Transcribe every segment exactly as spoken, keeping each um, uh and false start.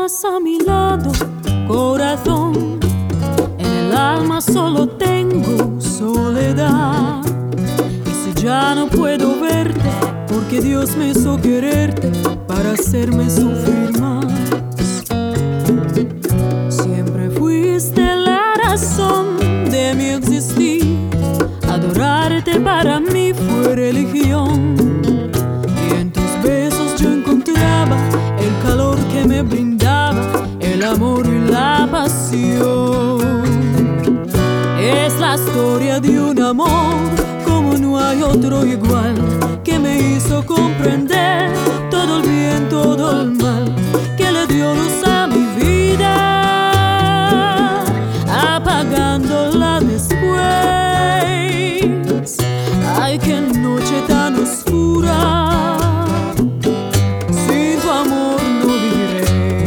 estás a mi lado, corazón, en el alma solo tengo soledad. Y si ya no puedo verte, porque Dios me hizo quererte para hacerme sufrir más. Siempre fuiste la razón de mi existir, adorarte para mí fue religión. Y en tus besos yo encontraba el calor que me brindaba, el amor y la pasión. Es la historia de un amor como no hay otro igual, que me hizo comprender todo el bien, todo el mal, que le dio luz a mi vida, apagándola después. Ay, qué noche tan oscura, sin tu amor no viviré.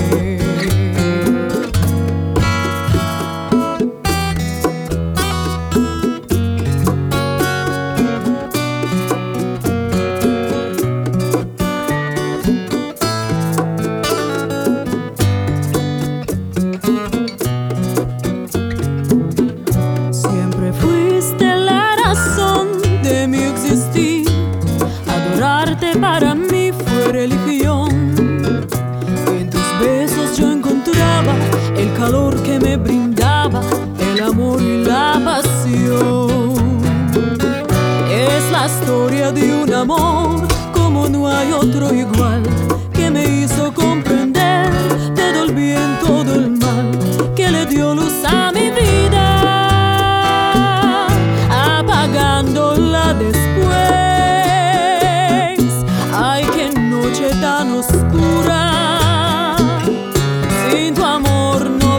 Siempre fuiste la razón de mi existir, adorarte para mí fue religión. En tus besos yo encontraba el calor que me brindaba, el amor y la pasión. Es la historia de un amor como no hay otro igual, que me hizo comprender todo el bien, todo el mal, que le dio luz a mi vida, apagándola después. Ay, qué noche tan oscura, sin tu amor no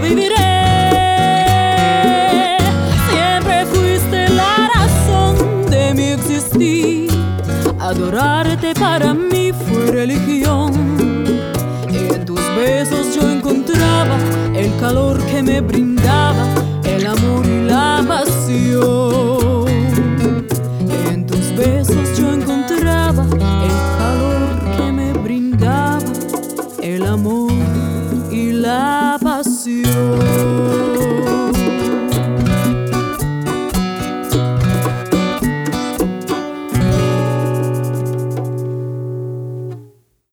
viviré. Siempre fuiste la razón de mi existir, adorarte para mí fue religión. En tus besos yo encontraba el calor que me brindaba, el amor y la pasión. En tus besos yo encontraba el calor que me brindaba, el amor y la pasión.